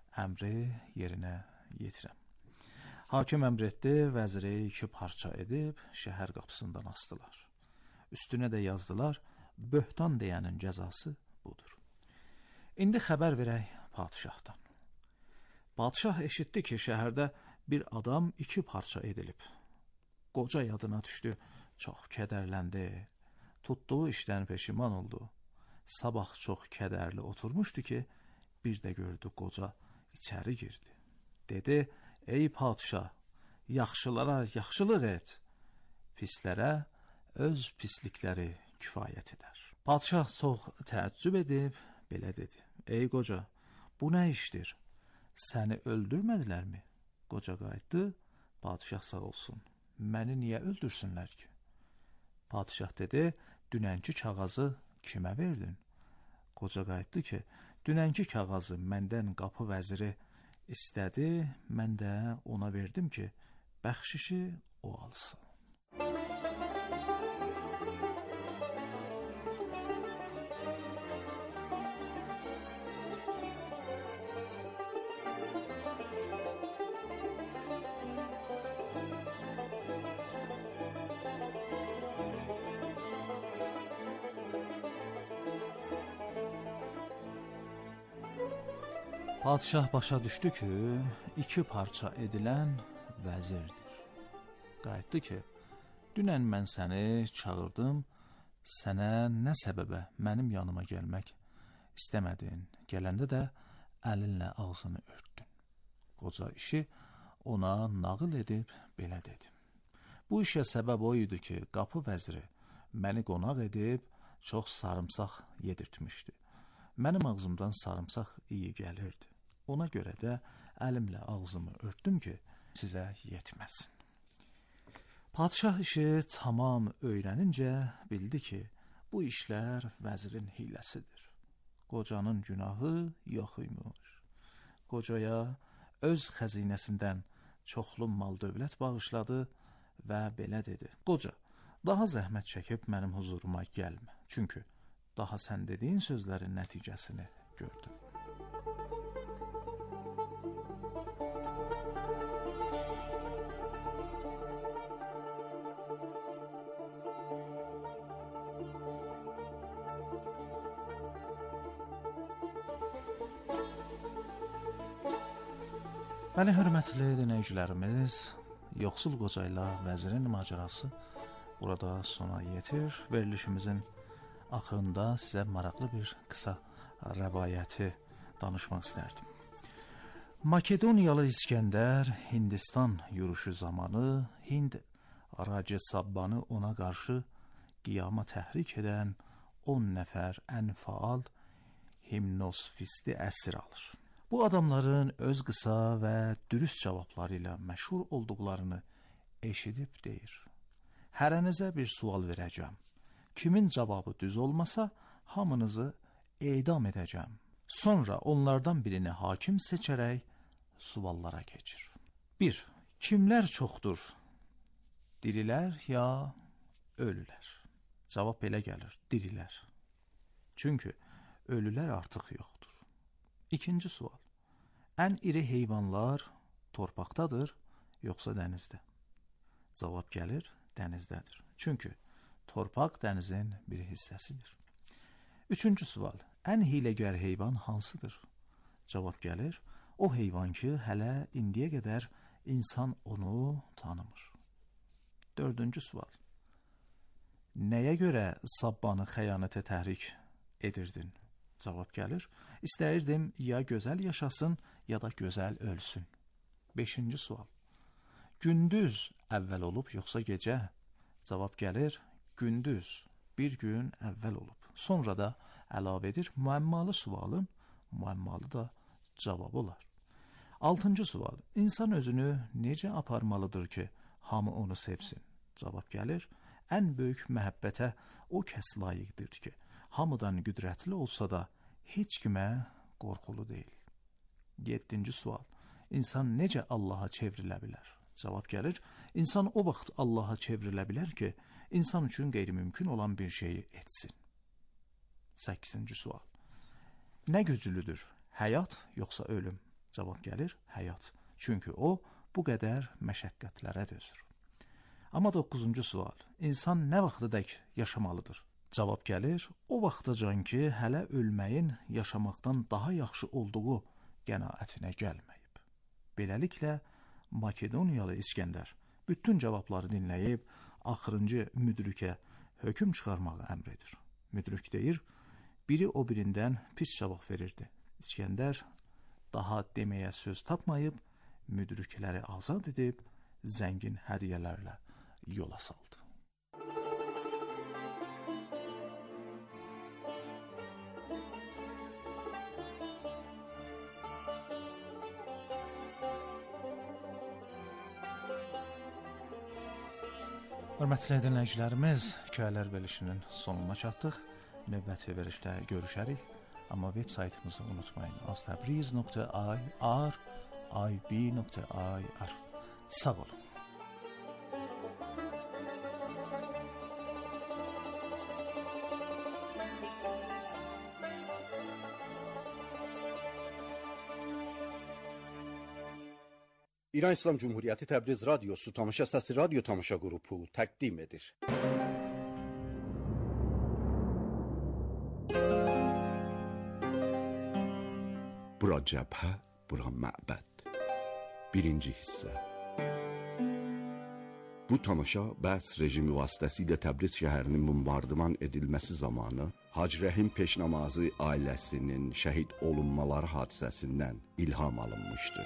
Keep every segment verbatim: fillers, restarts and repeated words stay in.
əmri yerinə yetirəm. Hakim əmr etdi, vəziri iki parça edib şəhər qapısından asdılar. Üstünə də yazdılar, böhtan deyənin cəzası budur. İndi xəbər verək padişahdan. Padişah eşitdi ki, şəhərdə bir adam iki parça edilib. Qoca yadına düşdü, çox kədərləndi. Tutduğu işdən peşiman oldu. Sabah çox kədərli oturmuşdu ki, bir də gördü qoca içəri girdi. Dedi, ey padişah, yaxşılara yaxşılıq et, pislərə öz pislikləri kifayət edər. Padişah çox təəccüb edib, belə dedi, ey qoca, bu nə işdir? Səni öldürmədilərmi? Qoca qayıtdı, padişah sağ olsun, məni niyə öldürsünlər ki? Padişah dedi, dünənki kağazı kimə verdin? Qoca qayıtdı ki, dünənki kağazı məndən qapı vəziri istədi, mən də ona verdim ki, bəxşişi o alsın. Padişah başa düşdü ki, iki parça edilən vəzirdir. Qayıtdı ki, dünən mən səni çağırdım, sənə nə səbəbə mənim yanıma gəlmək istəmədin, gələndə də əlinlə ağzını örtdün. Qoca işi ona nağıl edib belə dedi. Bu işə səbəb o idi ki, qapı vəziri məni qonaq edib çox sarımsaq yedirtmişdi. Mənim ağzımdan sarımsaq iyi gəlirdi. Ona görə də əlimlə ağzımı örtdüm ki, sizə yetməsin. Padişah işi tamam öyrənincə bildi ki, bu işlər vəzirin hiləsidir. Qocanın günahı yox imiş. Qocaya öz xəzinəsindən çoxlu mal dövlət bağışladı və belə dedi. Qoca, daha zəhmət çəkib mənim huzuruma gəlmə. Çünki daha sən dediyin sözlərin nəticəsini gördüm. Bəli, hörmətli dinləyicilərimiz, yoxsul qoca ilə vəzirin macərası burada sona yetir. Verilişimizin axırında sizə maraqlı bir qısa rəvayəti danışmaq istərdim. Makedoniyalı İskəndər Hindistan yürüşü zamanı Hind Race Sabbanı ona qarşı qiyama təhrik edən on nəfər ən faal himnosfisti əsir alır. Bu adamların öz qısa və dürüst cavabları ilə məşhur olduqlarını eşidib deyir. Hərənizə bir sual verəcəm. Kimin cavabı düz olmasa, hamınızı edam edəcəm. Sonra onlardan birini hakim seçərək suallara keçir. bir. Kimlər çoxdur? Dirilər ya ölülər? Cavab belə gəlir, dirilər. Çünki ölülər artıq yoxdur. İkinci sual. Ən iri heyvanlar torpaqdadır, yoxsa dənizdə? Cavab gəlir, dənizdədir. Çünki torpaq dənizin bir hissəsidir. Üçüncü sual. Ən hiləgər heyvan hansıdır? Cavab gəlir, o heyvan ki, hələ indiyə qədər insan onu tanımır. Dördüncü sual. Nəyə görə Sabbanı xəyanətə təhrik edirdin? Cavab gəlir, istəyirdim ya gözəl yaşasın, ya da gözəl ölsün. Beşinci sual. Gündüz əvvəl olub, yoxsa gecə? Cavab gəlir, gündüz, bir gün əvvəl olub. Sonra da əlavə edir, müəmmalı sualın, müəmmalı da cavab olar. Altıncı sual. İnsan özünü necə aparmalıdır ki, hamı onu sevsin? Cavab gəlir, ən böyük məhəbbətə o kəs layiqdir ki, hamıdan qüdrətli olsa da heç kimə qorxulu deyil. Yeddinci sual. İnsan necə Allaha çevrilə bilər? Cavab gəlir, insan o vaxt Allaha çevrilə bilər ki, insan üçün qeyri-mümkün olan bir şeyi etsin. Səkkizinci sual. Nə güclüdür, həyat yoxsa ölüm? Cavab gəlir, həyat. Çünki o, bu qədər məşəqqətlərə dözür. Amma doqquzuncu sual, insan nə vaxtadək yaşamalıdır? Cavab gəlir, o vaxtacan ki, hələ ölməyin yaşamaqdan daha yaxşı olduğu qənaətinə gəlməyib. Beləliklə, Makedoniyalı İskəndər bütün cavabları dinləyib, axırıncı müdrikə hökm çıxarmağı əmr edir. Müdrik deyir, biri o birindən pis cavab verirdi. İskəndər daha deməyə söz tapmayıb, müdrikləri azad edib, zəngin hədiyyələrlə yola saldı. Hörmətli dinləyicilərimiz, Hekayələr verilişinin sonuna çatdıq. Növbəti verilişdə görüşərik. Amma web saytımızı unutmayın. aztabriz nöqtə i r i b nöqtə i r. Sağ olun. İran İslam Cumhuriyeti Təbriz Radyosu Tamaşa Səsi Radyo Tamaşa Qrupu təqdim edir. Bura cəbhə, bura məbəd. Birinci hissə. Bu tamaşa bəs rejimi vasitəsilə Təbriz şəhərinin bombardıman edilməsi zamanı Hacı Rəhim Peşnamazı ailəsinin şəhid olunmaları hadisəsindən ilham alınmışdır.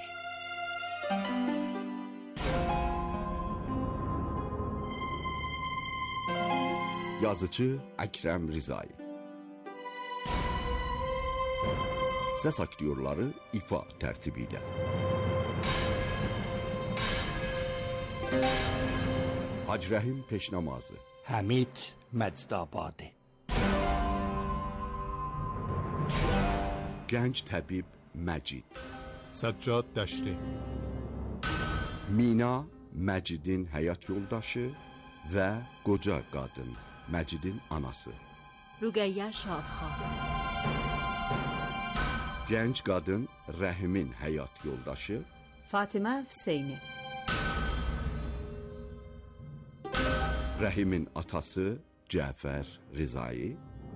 Yazıcı Əkrəm Rizai. Səs aktyorları ifa tərtibi ilə. Hacı Rəhim Peşnamazı, Həmid Məcdabadi, Gənc təbib Məcid, Səccad Dəşti, Mina Məcidin həyat yoldaşı və qoca qadın Məcidin anası, Rüqəyyə Şadxan, gənc qadın Rəhimin həyat yoldaşı Fatimə Hüseyni, Rəhimin atası Cəfər Rizai,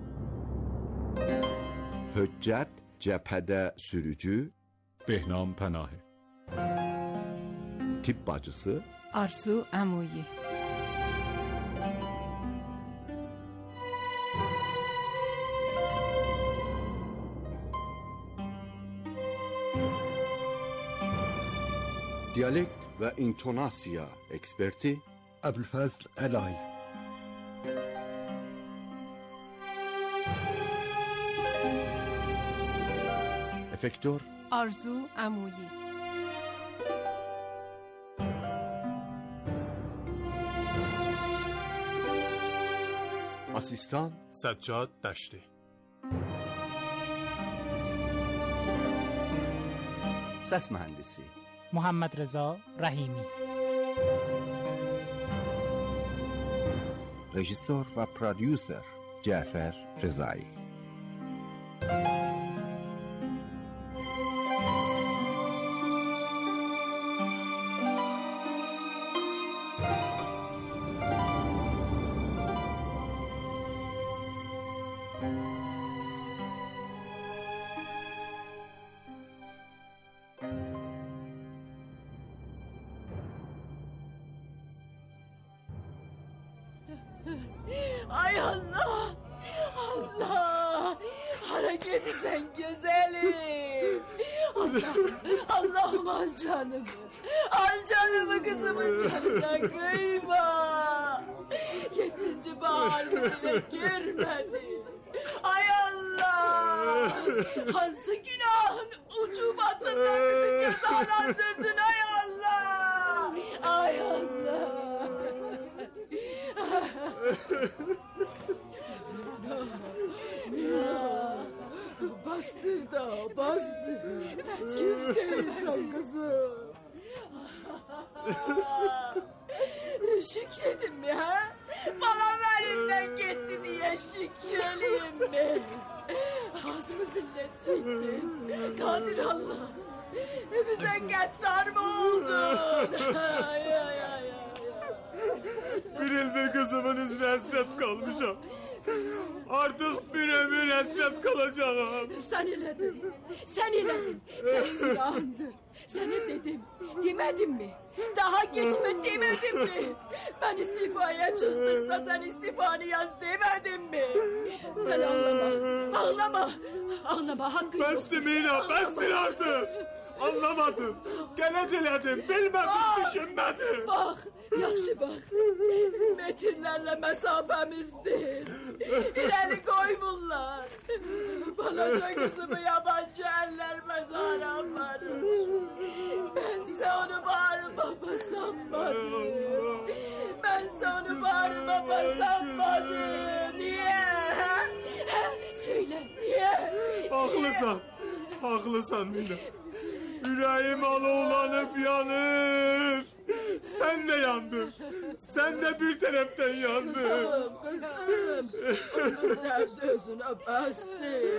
Höccət cəbhədə sürücü Behnam Pənahi, tibb bacısı Arzu Əmuyi, dialekt və intonasiya eksperti Əbülfəzl Əlay, effektor Arzu Əmuyi, asistan Səccad Dəşti, səs mühəndisi محمد رضا رحیمی، rejissor və prodüser Cəfər Rizai. Ay Allah! Allah! Hareket etsen güzelim! Allah! Allah'ım al canımı! Al canımı kızımın canına kıyma! Yedinci baharını bile görmedim! Ay Allah! Hansı günahın ucubatından bizi cezalandırdın ay Allah! Ay Allah! Bastır da bastır. Çifteyiz kızım. Şükredin mi ha? Bana elimden gitti diye şükredeyim mi? Ağzımı zillet çektin. Kadir Allah. qəddar mı oldun? Ay, ay, ay, ay. Bir ildir kızımın üzerine hasret kalmışam. Artık bir ömür hasret kalacağım. Sen elədin, sen elədin. Senin günahındır. Sana dedim, demedim mi? Daha gitme demedim mi? Ben istifaya çıktığımda sen istifanı yaz demedim mi? Sen ağlama, ağlama, ağlama hakkın yok. Bestim Mina, bestin artık. Anlamadım, gene diledim, bilmedim, düşünmedim. Bak, yaxşı bak. Metrlerle mesafemizdir. İleri koymurlar. Balaca kızımı yabancı eller mezara aparır. Bense onu bağrıma basamadım. Bense onu bağrıma basamadım. Niye? Ha? Ha? Söyle, niye? Haklısın, haklısın Mina. Yüreğim alovlanıp yanır. Sen de yandın. Sen de bir taraftan yandın. Kızım, onun derdi özüne bastı.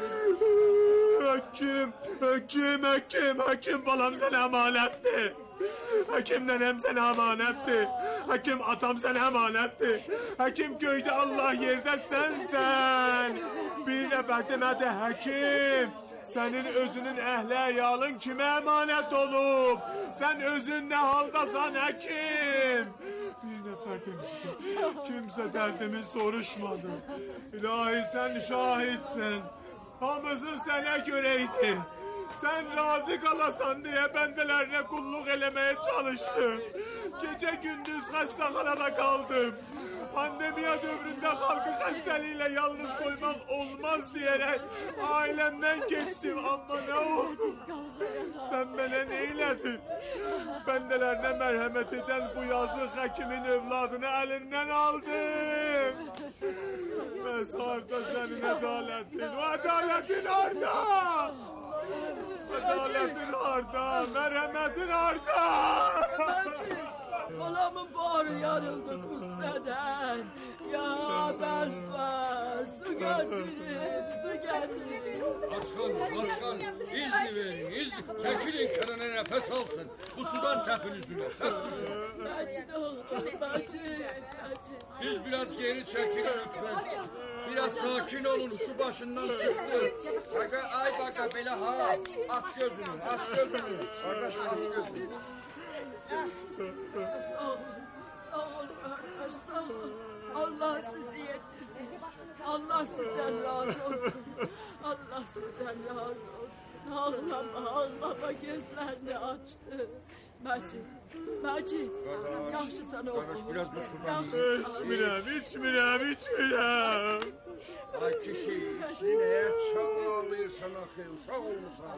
Hakim, hakim, hakim, hakim balam sana emanetti. Hakimden hem sana emanetti. Hakim atam sana emanetti. Hakim köyde Allah yerde sen sen. Bir nefer demedi hakim. Senin özünün ehli yalın kime emanet olup? Sen özün ne haldasan hakim? Bir nefer demedi. Kimse derdimi soruşmadı. İlahi sen şahitsin. Hamızın sana göreydi. Sen razı kalasan diye bendelerine kulluk elemeye çalıştım. Gece gündüz hastahanada kaldım. Pandemiya dövründe halkı hastalığıyla yalnız koymak olmaz diyerek ailemden geçtim ama ne oldu? Sen bana neyledin? Bendelerine merhamet eden bu yazık hakimin evladını elinden aldım. Mezarda senin adaletin, o adaletin orada! Adaletin orada, merhametin orada! Balamın bağrı yarıldı kustadan. Ya Belfast, su getirin, su getirin. Başkan, başkan, izni verin, izni. Çekilin kenara nefes alsın. Bu sudan sepin yüzüne, sepin yüzüne. Macit oğlum, Macit, Macit. Siz biraz geri çekilin lütfen. Biraz sakin olun, şu başından çıktı. Baka, ay baka, böyle ha. Aç gözünü, aç gözünü. Kardeş, aç gözünü. Sağ olun, sağ olun arkadaş, sağ olun. Allah sizi yetirdi. Allah sizden razı olsun. Allah sizden razı olsun. Ağlama, ağlama, gözlerini açtı. Macit, Macit, yaxşı sana oğlum. Biraz bu sudan İçmirəm, içmirəm, içmirəm. Ay kişi, sineye çağırırsan axı, uşaq olmuşsan.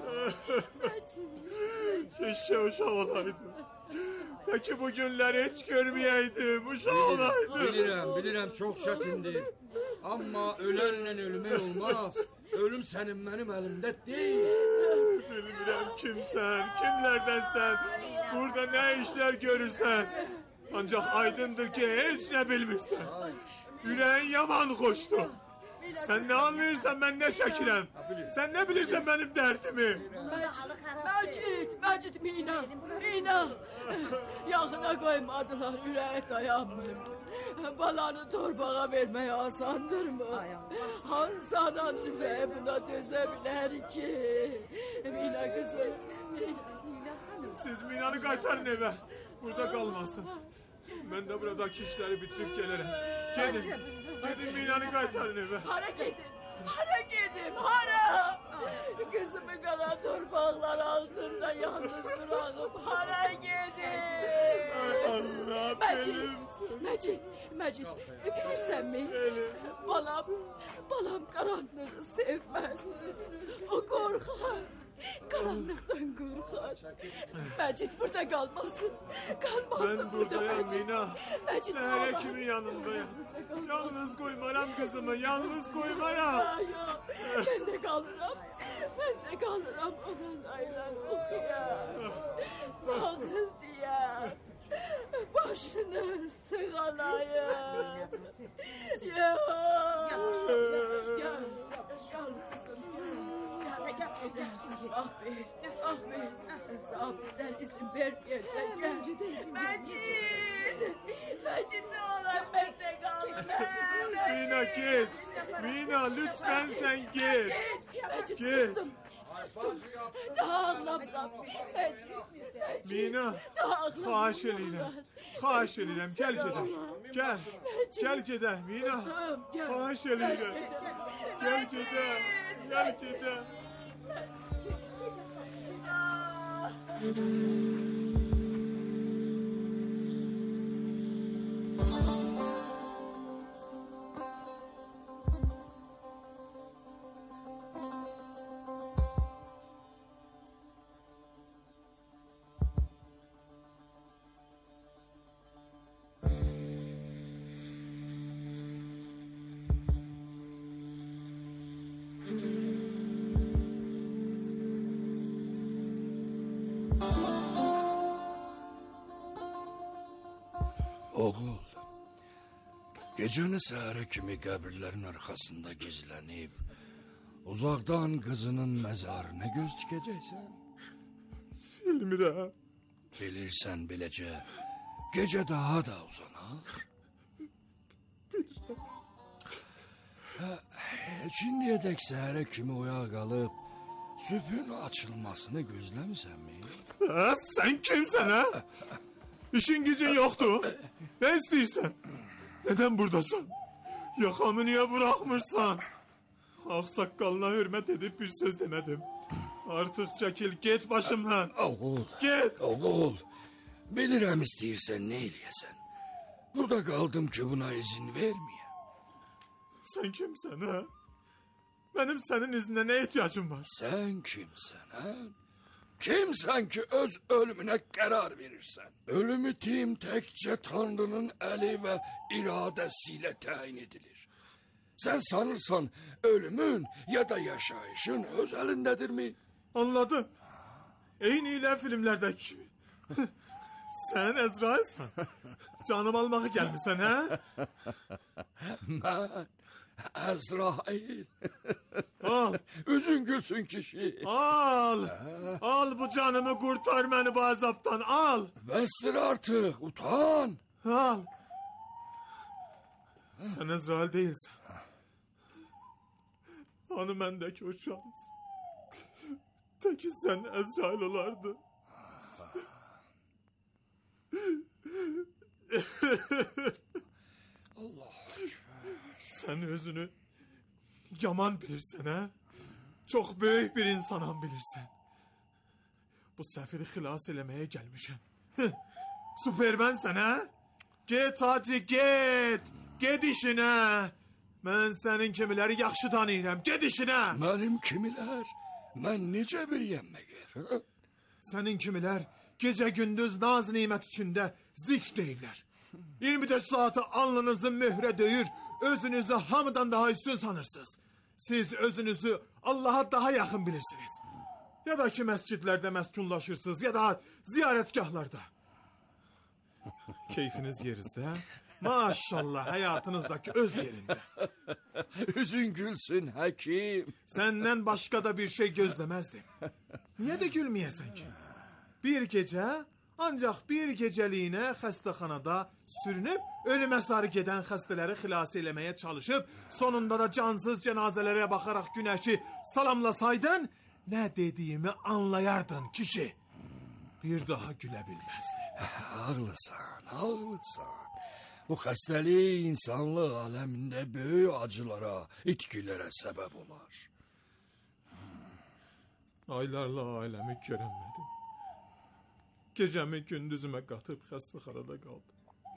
Keşke uşaq olaydım. Peki bu günləri heç görməyəydim, uşaq olaydım. Bilirəm, bilirəm, çox çətindir. Amma ölənlə ölmək olmaz. Ölüm sənin mənim əlimdə deyil. Bilmirəm kimsən, kimlərdənsən, burada nə işlər görürsən. Ancaq aydındır ki, heç nə bilmirsən. Yüreğin yaman xoşdur. Sen ne anlayırsan ben ne şəkiləm. Sen ne bilirsən benim derdimi. Macit, Macit, Mina, Mina. Yaxına koymadılar, yüreğe dayanmır. Balanı torbağa vermeye asandır mı? Hansı anan yüreğe buna dözebilir ki? Mina kızım. Siz Mina'nı qaytarın eve. Burada kalmasın. Ben de buradaki işleri bitirip gelirim. Gidin. Gidin Mina'nı qaytarın eve. Hara gidin. Hara gidin. Hara. Kızımı kara torbağlar altında yalnız bırakıp hara gidin. Ay Allah Macit, benimsin. Macit, Macit, bilirsen mi? Balam, balam karanlığı sevmez. O korkar. Karanlıktan korkar. Macit burada kalmasın. Kalmasın Ben burada buradayım Macit. Mina. Macit, Sen ağlama. kimin yanındayım? Yalnız koymaram kızımı, yalnız koymaram. Ya, ya, ben de kalırım. Ben de kalırım. Ona laylan okuya. Bakın diye. Başını sığalayım. Ya. Gel. Gel kızım. Gel. Gel. Ah ver, ah ver. Zabitler izin vermeyecek. Mecid! Mecid ne olur bende kalma. Mina git. Mina lütfen sen git. Mecid, Git. sustum. Daha ağlamam. Mecid, Mecid. Mina, xahiş edirəm. Xahiş edirəm, gəl gedək. Gəl. Gəl gedək, Mina. Xahiş edirəm. Gəl gedək. Gəl gedək. Oğul, gecəni səhərə kimi qəbirlərin arxasında gizlənib, uzaqdan qızının məzarına göz dikəcəksən? Bilmirəm. Bilirsən beləcə, gecə daha da uzanar. Çindiyədək səhərə kimi oya qalıb, sübhün açılmasını gözləmisənmi? Ha, sen kimsen ha? İşin gücün yoktu. Ne istiyorsan? Neden buradasın? Yakamı niye bırakmırsan? Aksakalına hürmet edip bir söz demedim. Artık çekil git başımdan. Oğul. Git. Oğul. Bilirəm istəyirsən ne eləyəsən. Burada qaldım ki buna izin vermeyeyim. Sen kimsen ha? Benim senin iznine ne ihtiyacım var? Sen kimsen ha? Kimsən ki öz ölümünə qərar verirsən? Ölümü tim təkcə Tanrının əli və iradəsilə təyin edilir. Sən sanırsan ölümün ya da yaşayışın öz əlindədirmi? Anladım. Eyniyle filmlerdeki gibi. Sen Ezrail'san. Canım almaya gelmişsin ha? Mən Əzrail. Al. Üzün gülsün kişi. Al. Al bu canımı kurtar beni bu azaptan. Al. Bəsdir artıq, utan. Al. Sen Ezrail değilsin. Hanı mendeki o şans. Teki sen Ezrail olardı. Allah. Sen özünü yaman bilirsen ha? Çok büyük bir insanan bilirsen. Bu sefiri xilas elemeye gelmişim. Süpermen sen ha? Git hacı git. Git işine. Ben senin kimileri yaxşı tanıyıram. Git işine. Mənim kimilər? Mən necə biriyəm məgər? Senin kimiler gece gündüz naz nimet içinde zikr deyirlər. yirmi dörd saati alnınızı mühre döyür, özünüzü hamıdan daha üstün sanırsınız. Siz özünüzü Allah'a daha yakın bilirsiniz. Ya da ki mescidlerde meskunlaşırsınız ya da ziyaretgahlarda. Keyfiniz yerinizde. Maşallah hayatınızdaki öz yerinde. Üzün gülsün həkim. Senden başka da bir şey gözlemezdim. Niye de gülmeyesin ki? Bir gece ancak bir geceliğine xəstəxanada sürünüp ölüme sarı giden xəstələri xilas eləməyə çalışıp sonunda da cansız cenazelere bakarak güneşi salamlasaydın ne dediğimi anlayardın kişi. Bir daha güle bilmezdin. Ağlısan, ağlısan. Bu xəstəlik insanlıq aləmində böyük acılara, itkilərə səbəb olar. Aylarla ailemi göremedim. Gecemi gündüzüme katıp xəstəxanada kaldım.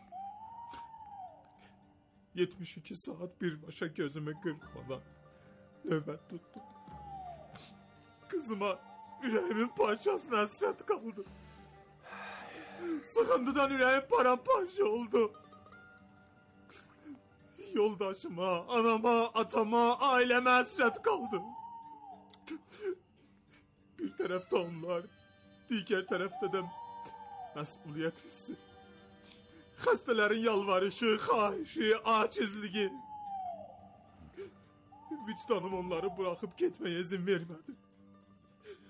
yetmiş iki saat birbaşa gözümü kırpmadan nöbet tuttum. Kızıma yüreğimin parçasına hasret kaldı. Sıkıntıdan yüreğim paramparça oldu. Yoldaşıma, anama, atama, aileme hasret kaldım. Bir tarafta onlar, diğer tarafta da məsuliyyət hissi. Xəstələrin yalvarışı, xahişi, acizliği. Vicdanım onları bırakıp gitmeye izin vermedi.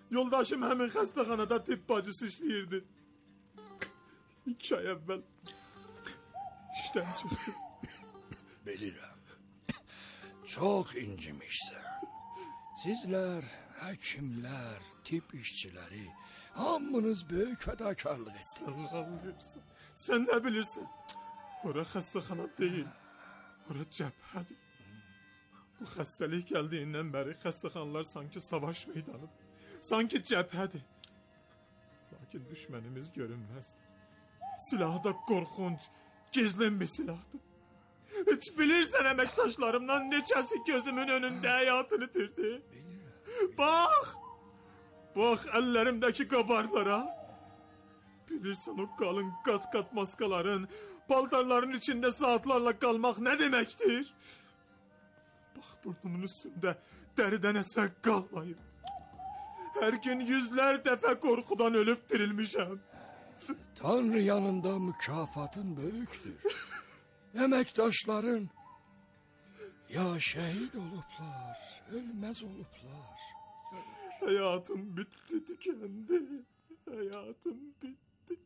Yoldaşım həmin xəstəxanada tibb bacısı işləyirdi. İki ay əvvəl işdən çıxdı. Bilirəm. Çox incimişsən. Sizlər, həkimlər, tibb işçiləri, hamınız böyük fədakarlıq etdiniz. Sən anlayırsan. Sən nə bilirsən? Ora xəstəxana deyil. Ora cəbhədir. Bu xəstəlik gəldiyindən bəri xəstəxanalar sanki savaş meydanıdır. Sanki cəbhədir. Lakin düşmənimiz görünməzdir. Silahı da qorxunc, gizlin bir silahdır. Heç bilirsən əməkdaşlarımdan neçəsi gözümün önündə həyatını itirdi? Bax! Bax əllərimdəki qabarlara. Bilirsən o qalın qat-qat maskaların, paltarların içində saatlarla qalmaq nə deməkdir? Bax burnumun üstündə dəridən əsər qalmayıb. Hər gün yüzlər dəfə qorxudan ölüb dirilmişəm. Tanrı yanında mükafatın böyükdür. Əməkdaşların ya şəhid olublar, ölməz olublar. Həyatım bitti, tükendi. Həyatım bitti.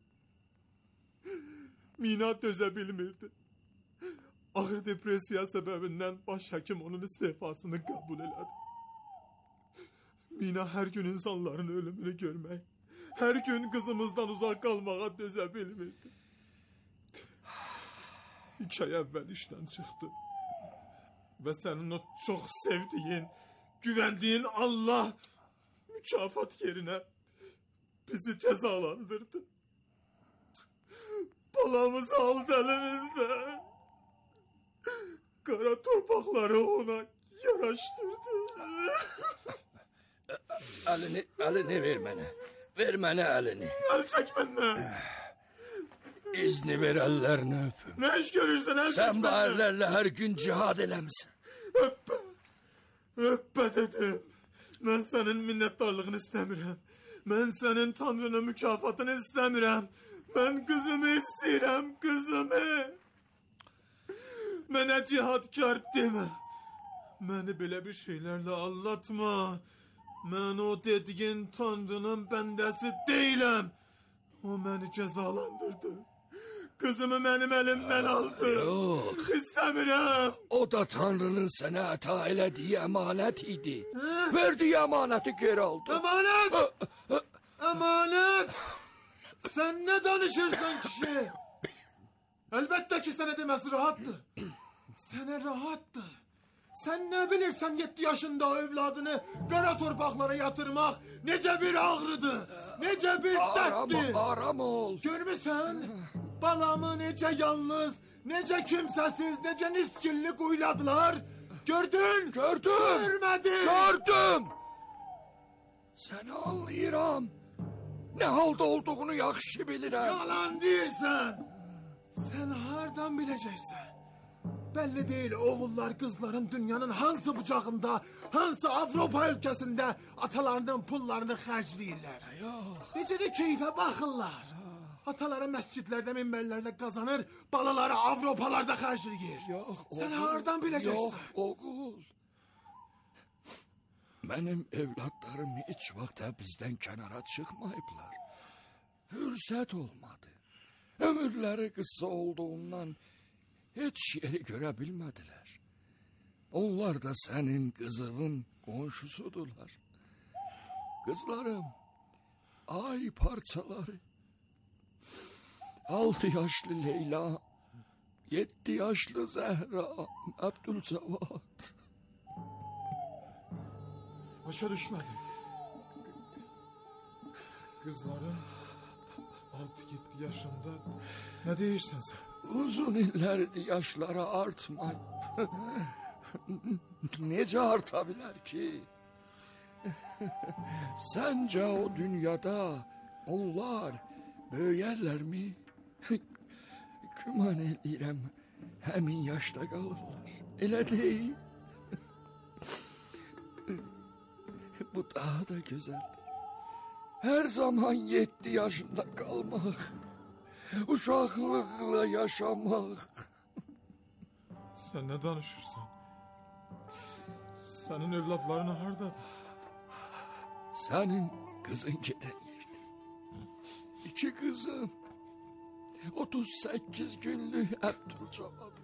Mina dözə bilmirdi. Ağır depresiya səbəbindən baş həkim onun istifasını qəbul elədi. Mina hər gün insanların ölümünü görmək, hər gün qızımızdan uzaq qalmağa dözə bilmirdi. İki ay əvvəl işdən çıxdı. Və sənin o çox sevdiyin, güvəndiyin Allah mükafat yerinə bizi cəzalandırdı. Balamızı aldı əlimizdən. Qara torpaqları ona yaraşdırdı. Əlini, əlini ver mənə. Ver mənə əlini. Əl çək məndən. İzni ver əllərini öpüm. Nə iş görürsən əl çək məndən. Sən bu əllərlə hər gün cihad eləmisən. Öppə. Öppə dedim. Mən sənin minnətdarlığını istəmirəm. Mən sənin Tanrının mükafatını istəmirəm. Mən qızımı istəyirəm, qızımı. Mənə cihadkar demə. Məni belə bir şeylərlə allatma. Mən o dediyin Tanrının bəndəsi deyiləm. O məni cəzalandırdı. Qızımı mənim əlimdən aldı. Yox. İstəmirəm. O da Tanrının sənə əta elədiyi əmanət idi. Verdiyi əmanəti geri aldı. Əmanət! Əmanət! Sən nə danışırsan kişi? Əlbəttə ki sənə deməsi rahatdır. Sənə rahatdır. Sən nə bilirsən yedi yaşında o evladını qara torpaqlara yatırmaq necə bir ağrıdır, necə bir dərddir. Aram, aram ol. Görmüsən? Balamı necə yalnız, necə kimsəsiz, necə niskilli quyladılar. Gördün? Gördüm. Görmədin? Gördüm. Səni anlayıram. Nə halda olduğunu yaxşı bilirəm. Yalan deyirsən. Sən hardan biləcəksən? Belli değil oğullar kızların dünyanın hansı bucağında, hansı Avropa ülkesinde atalarının pullarını xərcləyirlər. Necə də keyfə baxırlar. Ataları məscidlərdə, minbərlərdə qazanır, balaları Avropalarda xərcləyir. Yox, oğul. Sən hardan biləcəksən? Yox, oğul. Mənim evladlarım heç vaxt bizdən kənara çıxmayıblar. Fürsət olmadı. Ömürləri qısa olduğundan heç yeri görə bilmədilər. Onlar da sənin qızının qonşusudurlar. Qızlarım, ay parçaları. Altı yaşlı Leyla, yedi yaşlı Zəhra, Abdülcavad. Başa düşmədim. Qızların altı yedi yaşında nə deyirsən sən? Uzun illərdir yaşları artmayıb. Necə arta bilər ki? Səncə o dünyada onlar böyüyərlərmi? Güman edirəm, həmin yaşda qalırlar. Elə deyil. Bu daha da gözəldir. Hər zaman yedi yaşında qalmaq. Uşaqlıqla yaşamaq. Sən nə danışırsan? Sənin evladların hardadır? Sənin Kızın giden yerdi. İki kızım. otuz sekiz günlük Abdülcavadı.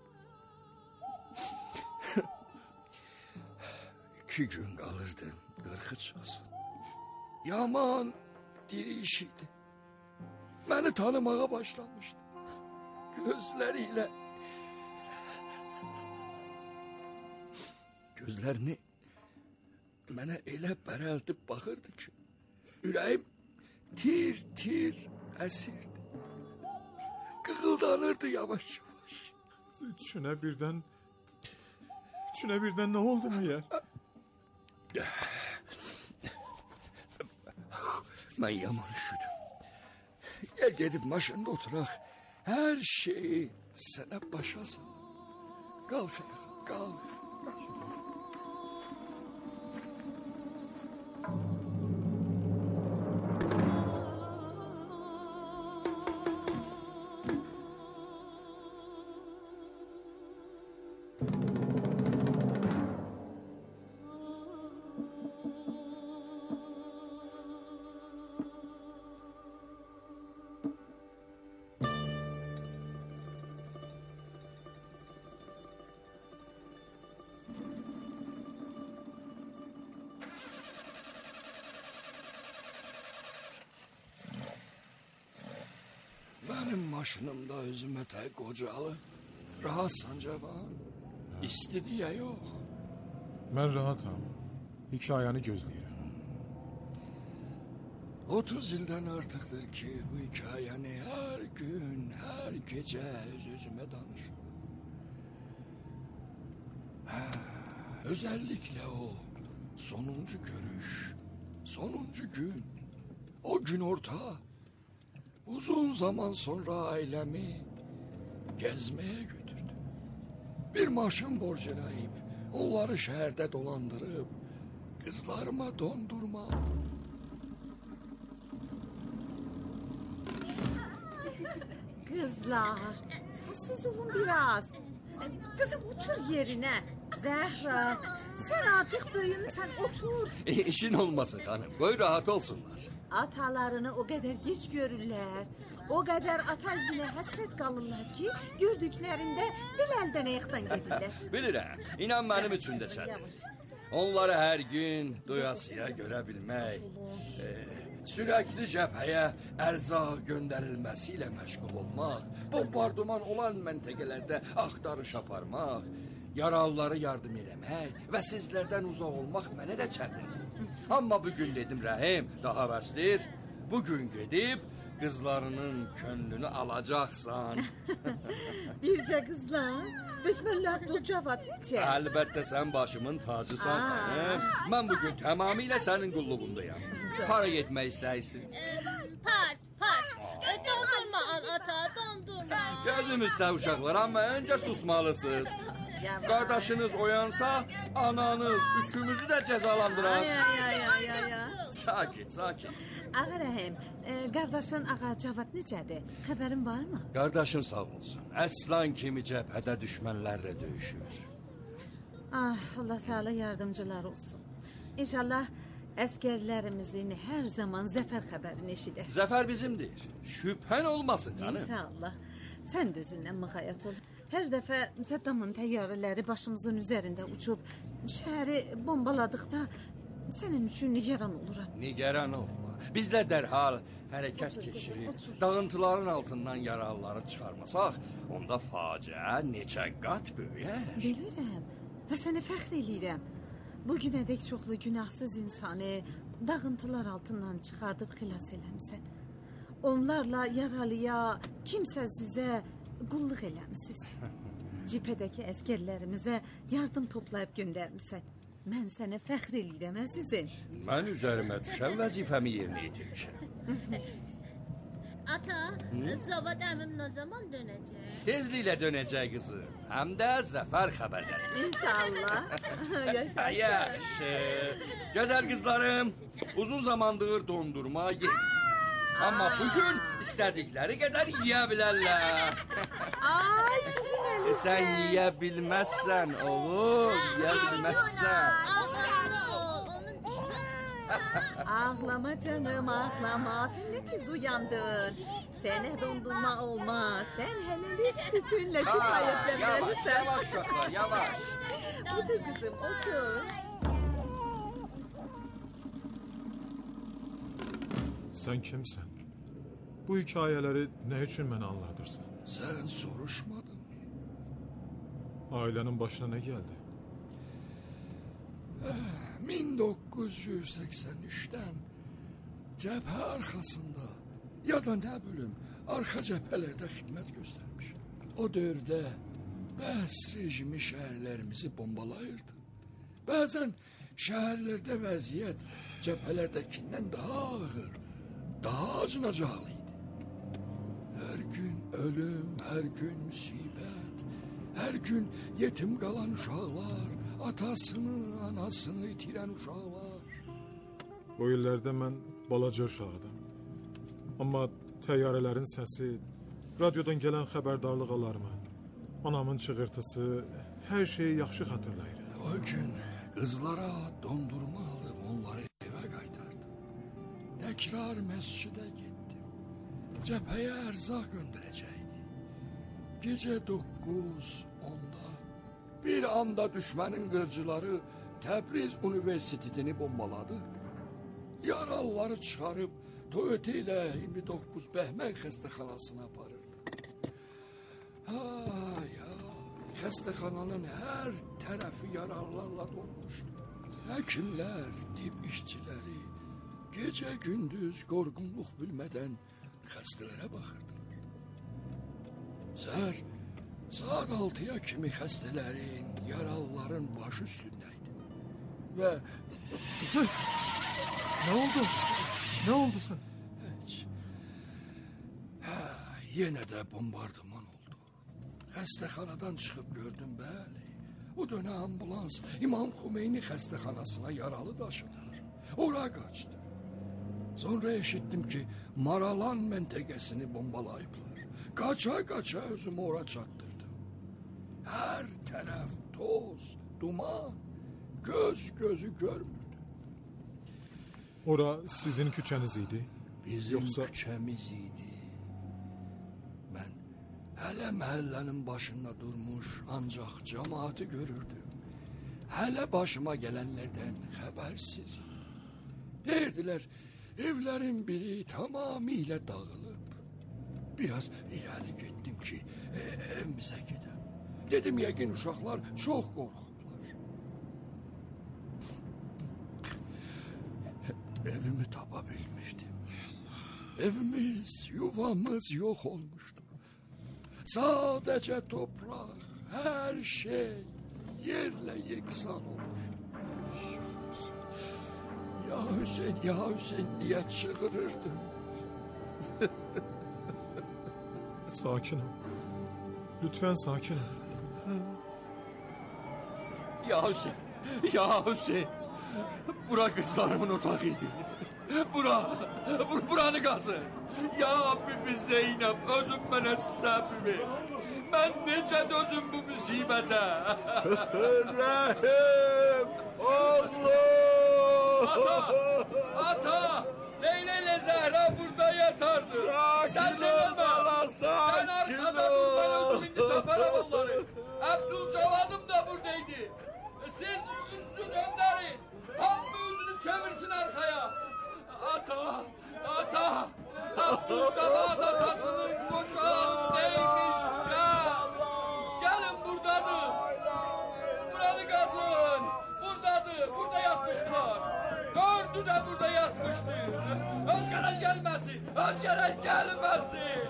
İki gün kalırdı, kırkı çıksın. Yaman diri işiydi. Beni tanımaya başlamıştı. Gözleriyle... Gözlerini bana elə bərəldib baxırdı ki, ürəyim tir tir əsirdi. Qıqıldanırdı yavaş yavaş. Üçüne birden... Üçüne birden ne oldu mu ya? Ben yaman üşüdüm. Gel gedib maşında oturaq. Her şeyi sana başa sal. Kalk, kalk. Benim maşınımda özüme tek kocalı. Rahatsan Cavan. İstediği yok. Ben rahatım. Hikayeni gözleyirəm. otuz yıldan artıqdır ki bu hikayeni her gün, her gece öz özüme danışıyorum. Ha, özellikle o sonuncu görüş, sonuncu gün, o gün orta. Uzun zaman sonra ailemi gezmeye götürdü. Bir maşın borculayıp onları şehirde dolandırıp kızlarıma dondurma aldım. Kızlar, sessiz olun biraz. Kızım otur yerine. Zehra, sen artık büyümüsən, otur. E, işin olmasın hanım, böyle rahat olsunlar. Atalarını o kadar geç görürler. O kadar ata yüzüne hasret kalırlar ki gördüklerinde bir elden ayaktan gedirler. Bilirəm, inan benim için de çətin. Onları her gün doyasıya görebilmek, e, sürekli cepheye erzak gönderilmesiyle meşgul olmak, bombardıman olan mentekelerde aktarış aparmak, yaralıları yardım eləmək və sizlərdən uzaq olmaq mənə də çətindir. Amma bugün dedim Rəhim, daha bəsdir, bugün gedib kızlarının könlünü alacaqsan. Bircə qızlar, Bismillah Abdülcavad necə? Əlbəttə sən başımın tacısan xanım. Mən bugün tamamilə sənin qulluğundayam. Para getmək istəyirsiniz? Park, park. Dondurma al ata, dondurma. Gözüm üstə uşaqlar, amma öncə susmalısınız. Kardeşiniz oyansa ananız üçümüzü de cezalandırar. Ay ay ay ay ay ay. Sakin sakin. Ağa Rəhim, e, qardaşın Ağa Cavad necədir? Xəbərin var mı? Kardeşin sağ olsun. Əslan kimi cəbhədə düşmənlərlə döyüşür. Ah, Allah Teala yardımcılar olsun. İnşallah əsgərlərimizin hər zaman zəfər xəbərini eşidər. Zəfər bizimdir. Şübhən olmasın canım. İnşallah. Sən də özündən müğayət ol. Hər dəfə Saddamın təyyarələri başımızın üzərində uçub şəhəri bombaladıqda sənin üçün nigaran oluram. Nigaran olma. Biz də dərhal hərəkət keçirib dağıntıların altından yaralıları çıxarmasaq, onda faciə neçə qat böyüyər. Bilirəm və sənə fəxr eləyirəm. Bugünədək çoxlu günahsız insanı dağıntılar altından çıxardıb xilas eləmisən. Onlarla yaralıya, kimsəsizə qulluq eləmisiniz. Ciphədəki əskərlərimizə yardım toplayıb göndərmisən. Mən sənə fəxr eləyirəm əzizim. Mən üzərimə düşən vəzifəmi yerinə yetirmişəm. Ata, Cavad əmim nə zaman dönəcək? Tezliklə dönəcək qızım. Həm də zəfər xəbərləri. İnşallah. Yaşa. Yaxşı. Gözəl qızlarım, uzun zamandır dondurma yedim. Amma bugün istədikləri qədər yiyə bilərlər. Ay, sizin əlinizdə. Sən yiyə bilməzsən, oğul, yiyə bilməzsən. Allah ol, onun düşməni. Ağlama canım, ağlama. Sen ne tez uyandın. Sana dondurma olmaz. Sen helali sütünle kifayetlenmelisin. Yavaş, yavaş şoklar, yavaş. Otur kızım, otur. Sen kimsin? Bu hikayeleri ne için bana anlatırsan? Sen soruşmadın mı? Ailenin başına ne geldi? bin dokuz yüz seksen üçten cephe arkasında ya da ne bileyim arka cephelerde hizmet göstermiş. O dövrde Bəs rejimi şehirlerimizi bombalayırdı. Bazen şehirlerde vaziyet cephelerdekinden daha ağır, daha acınacağlıydı. Her gün ölüm, her gün musibet, her gün yetim kalan uşaqlar, atasını, anasını itiren uşaqlar. Bu illərdə mən balaca uşağıdım. Amma təyyarələrin səsi, radyodan gələn xəbərdarlıq alarmı, anamın çığırtısı, hər şeyi yaxşı xatırlayırım. O gün kızlara dondurma alıp onları eve kaytardım. Tekrar mescide gittim. Cepheye erzak gönderecekti. Gece dokuz onda bir anda düşmanın kırıcıları Təbriz Üniversitesini bombaladı. Yaralıları çıkarıp Toyota ile yirmi dokuz Bəhmən xəstəxanasına aparırdı. Ay ya, xəstəxananın her tarafı yaralılarla dolmuştu. Həkimlər, tibb işçiləri gece gündüz korkunluk bilmeden xəstələrə baxırdılar. Səhər saat altıya kimi xəstələrin, yaralıların başı üstündeydi. Ve ne oldu? Ne oldu sen? Hiç. Ha, yine de bombardıman oldu. Xəstəxanadan çıxıb gördüm, bəli. O dönem ambulans İmam Xümeyni xəstəxanasına yaralı daşıdılar. Oraya kaçtı. Sonra eşittim ki Maralan mentekesini bombalayıplar. Kaça kaça özümü oraya çattırdım. Her taraf toz, duman, göz gözü görmürdü. Ora sizin küçəniz idi? Bizim Yoksa... küçəmiz idi. Ben hele mahallenin başında durmuş ancak cemaati görürdüm. Hele başıma gelenlerden habersiz idi. Derdiler evlerin biri tamamıyla dağılıp. Biraz ileri gittim ki e, evimize gidelim. Dedim yəqin uşaqlar çok korkublar. Evimi tapabilmiştim. Evimiz, yuvamız yok olmuştu. Sadece toprak, her şey yerle yeksan olmuştu. Ya Hüseyin, ya Hüseyin diye çığırırdım. Sakin ol. Lütfen sakin ol. Ya Hüseyin, ya Hüseyin. Bura kızlarımın otağıydı. Bura, bur buranı gazı. Ya Bibi Zeynep, özüm mənə səbimi. Ben necə dözüm bu müsibete? Rahim, oğlum. Ata, ata, Leyla ile Zehra burada yatardı. Sen sevilme. Sen arkada dur, ben özümünü taparım onları. Abdülcevadım da buradaydı. Siz üstü döndürün. Hamdi yüzünü çevirsin arkaya. Ata, ata, Abdülcevad atasının kocağın neymiş ya? Gelin buradadır. Buranı kazın. Buradadır, burada yatmıştılar. Dördü de burada yatmıştı. Özgeler gelmesin, Özgeler gelmesin.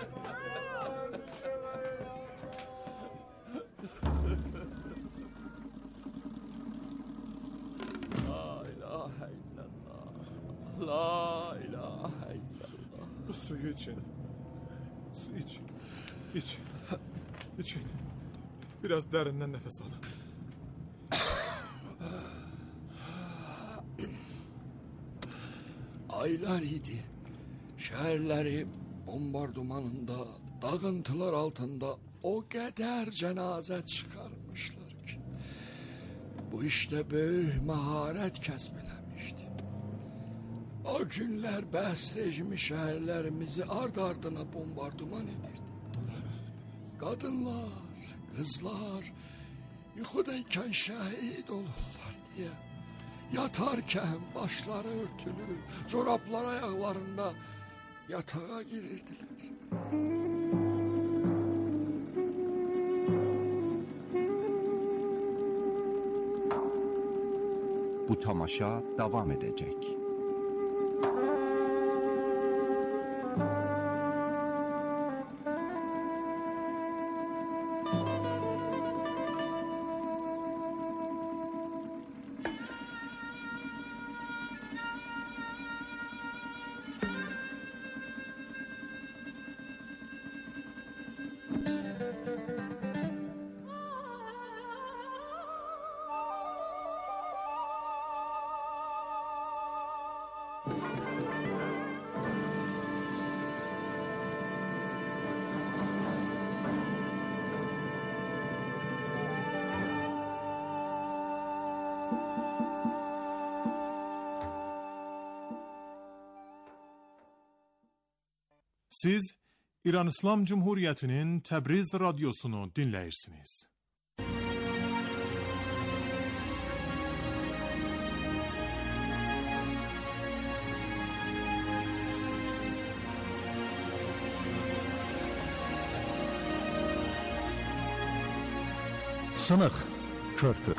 La ilahe illallah. Bu suyu için. Su için. İç. İçin. Biraz derinden nefes alın. Aylar idi. Şehirleri bombardımanında, dağıntılar altında o kadar cenaze çıkarmışlar ki. Bu işte büyük maharet kesbelemişti. O günlər bəs rejimi şəhərlərimizi ard-ardına bombardıman edirdi. Qadınlar, qızlar yuxudaykən şəhid olurlar deyə yatarkən başları örtülü, corablar ayaqlarında yatağa girirdilər. Bu tamaşa davam edecek. Siz İran İslam Cumhuriyeti'nin Təbriz radyosunu dinleyirsiniz. Sınıq körpü.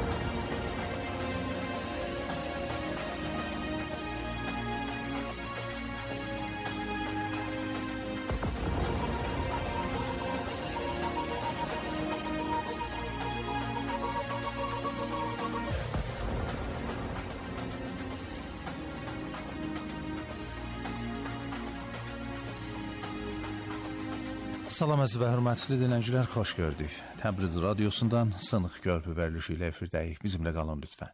Salam əziz və hörmətli dinləyicilər, xoş gördük. Təbriz radyosundan Sınıq Körpü verilişi ilə efirdəyik. Bizimlə qalın lütfən.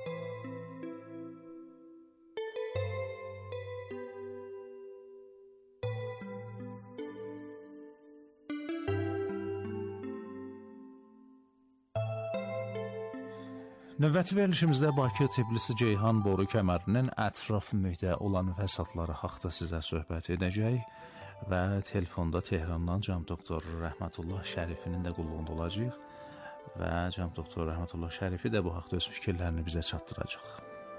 Növbəti verilişimizdə Bakı, Tbilisi, Ceyhan boru kəmərinin ətraf mühitə olan fəsadları haqda sizə söhbət edəcək və telefonda Tehrandan cənab doktor Rəhmətullah Şərifinin də qulluğunda olacaq və cənab doktor Rəhmətullah Şərifi də bu haqda öz fikirlərini bizə çatdıracaq.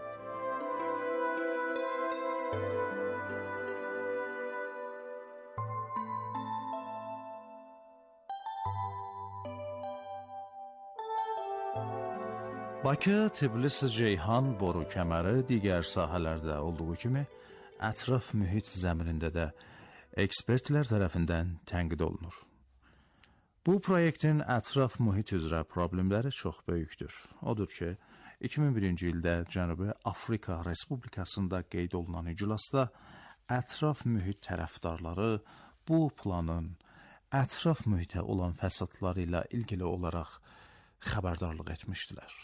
Bakı, Tbilisi, Ceyhan boru kəməri digər sahələrdə olduğu kimi ətraf mühit zəminində də ekspertlər tərəfindən tənqid olunur. Bu proyektin ətraf mühit üzrə problemləri çox böyükdür. Odur ki, iki min birinci ildə Cənubi Afrika Respublikasında qeyd olunan iclasda ətraf mühit tərəfdarları bu planın ətraf mühitə olan fəsadları ilə ilgili olaraq xəbərdarlıq etmişdilər.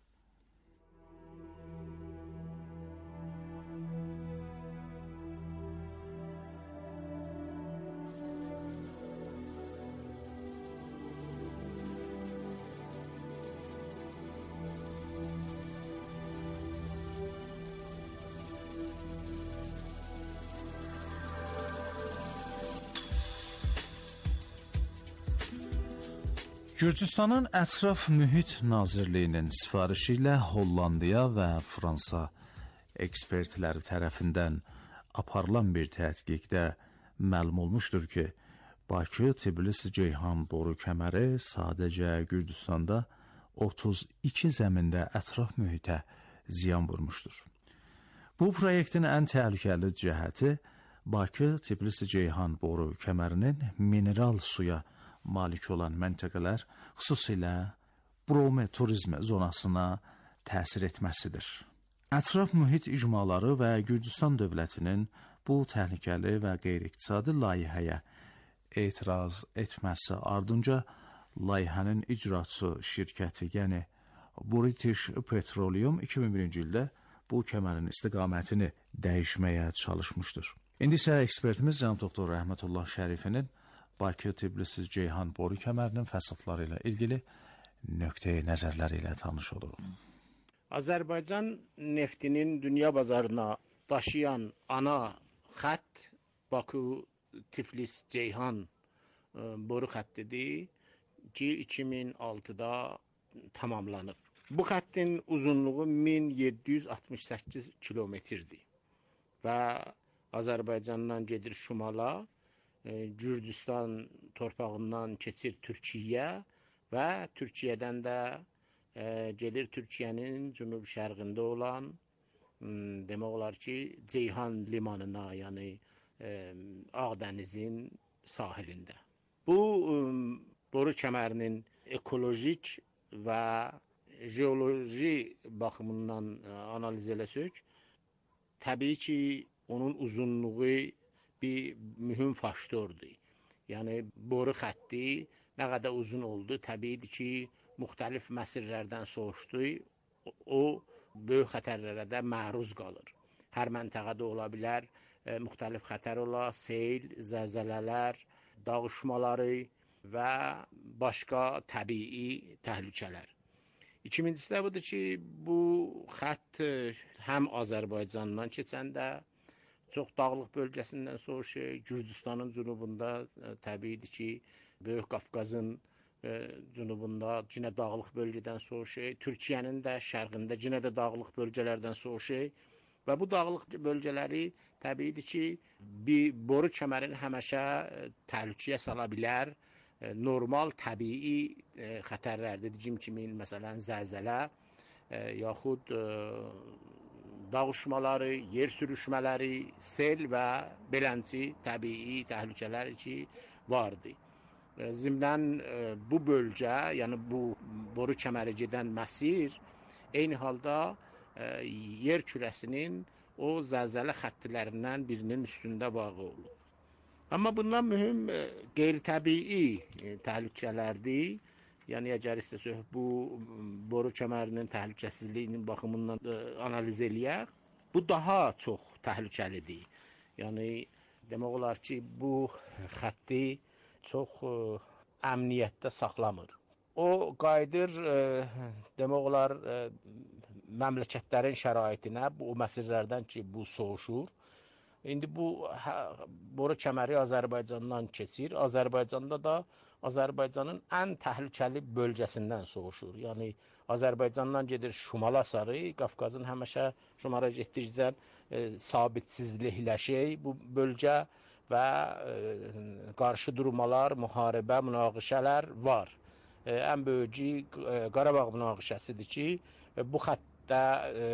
Gürcüstanın Ətraf Mühit Nazirliyinin sifarişi ilə Hollandiya və Fransa ekspertləri tərəfindən aparılan bir tədqiqdə məlum olmuşdur ki, Bakı, Tbilisi, Ceyhan boru kəməri sadəcə Gürcüstanda otuz iki zəmində ətraf mühitə ziyan vurmuşdur. Bu proyektin ən təhlükəli cəhəti Bakı, Tbilisi, Ceyhan boru kəmərinin mineral suya malik olan məntəqələr, xüsusilə brome turizm zonasına təsir etməsidir. Ətraf mühit icmaları və Gürcüstan dövlətinin bu təhlükəli və qeyri-iqtisadi layihəyə etiraz etməsi ardınca layihənin icraçı şirkəti, yəni British Petroleum iki min birinci ildə bu kəmərin istiqamətini dəyişməyə çalışmışdır. İndi isə ekspertimiz cənab doktor Rəhmətullah Şərifinin Bakı, Tbilisi, Ceyhan boru kəmərinin fəsadları ilə ilgili nöqteyi nəzərləri ilə tanış oluruq. Azərbaycan neftinin dünya bazarına daşıyan ana xətt Bakı, Tiflis, Ceyhan e, boru xəttidir ki, iki min altıda tamamlanıb. Bu xəttin uzunluğu min yeddi yüz altmış səkkiz kilometrdir və Azərbaycandan gedir şimala, e, Gürcüstan torpağından keçir Türkiyə və Türkiyədən də e, gedir Türkiyənin cənub şərqində olan m, demək olar ki, Ceyhan limanına, yəni e, Ağdənizin sahilində. Bu e, boru kəmərinin ekolojik və jeoloji baxımından e, analiz eləsək, təbii ki, onun uzunluğu bir mühüm faktordur. Yəni boru xətti nə qədər uzun oldu, təbiidir ki, müxtəlif məsirlərdən soğuşdu, o böyük xətərlərə də məruz qalır. Hər məntəqədə ola bilər, e, müxtəlif xətər ola, seyl, zəlzələlər, dağışmaları və başqa təbii təhlükələr. İkincisi də budur ki, bu xətt həm Azərbaycandan keçəndə çox dağlıq bölgəsindən soğuşur, Gürcüstanın cənubunda e, təbiidir ki, Böyük Qafqazın e, cənubunda yenə dağlıq bölgədən soğuşur, Türkiyənin də şərqində yenə də dağlıq bölgələrdən soğuşur və bu dağlıq bölgələri təbiidir ki, bir boru kəmərini həmişə e, təhlükəyə sala bilər. E, normal təbii e, xətərlərdir, dediyim kimi, məsələn, zəlzələ e, yaxud e, dağışmaları, yer sürüşmələri, sel və belənçi təbii təhlükələr ki, vardır. Zimdən bu bölgə, yəni bu boru kəməri gedən məsir, eyni halda yer kürəsinin o zəlzələ xəttlərindən birinin üstündə vaqe olur. Amma bundan mühüm qeyri-təbii təhlükələrdir. Yəni, əgər istəsək, bu boru kəmərinin təhlükəsizliyinin baxımından e, analiz eləyək, bu daha çox təhlükəlidir. Yəni, demək olar ki, bu xətti çox e, əmniyyətdə saxlamır. O qayıdır, e, demək olar, e, məmləkətlərin şəraitinə, bu məsirlərdən ki, bu soğuşur. İndi bu hə, boru kəməri Azərbaycandan keçir. Azərbaycanda da Azərbaycanın ən təhlükəli bölgəsindən soğuşur. Yəni Azərbaycandan gedir şimala sarı, Qafqazın həmişə şimala getdikcə e, sabitsizlikləşir bu bölgə və e, qarşı durmalar, müharibə, münaqişələr var. E, ən böyücü e, Qarabağ münaqişəsidir ki, e, bu xəttdə e,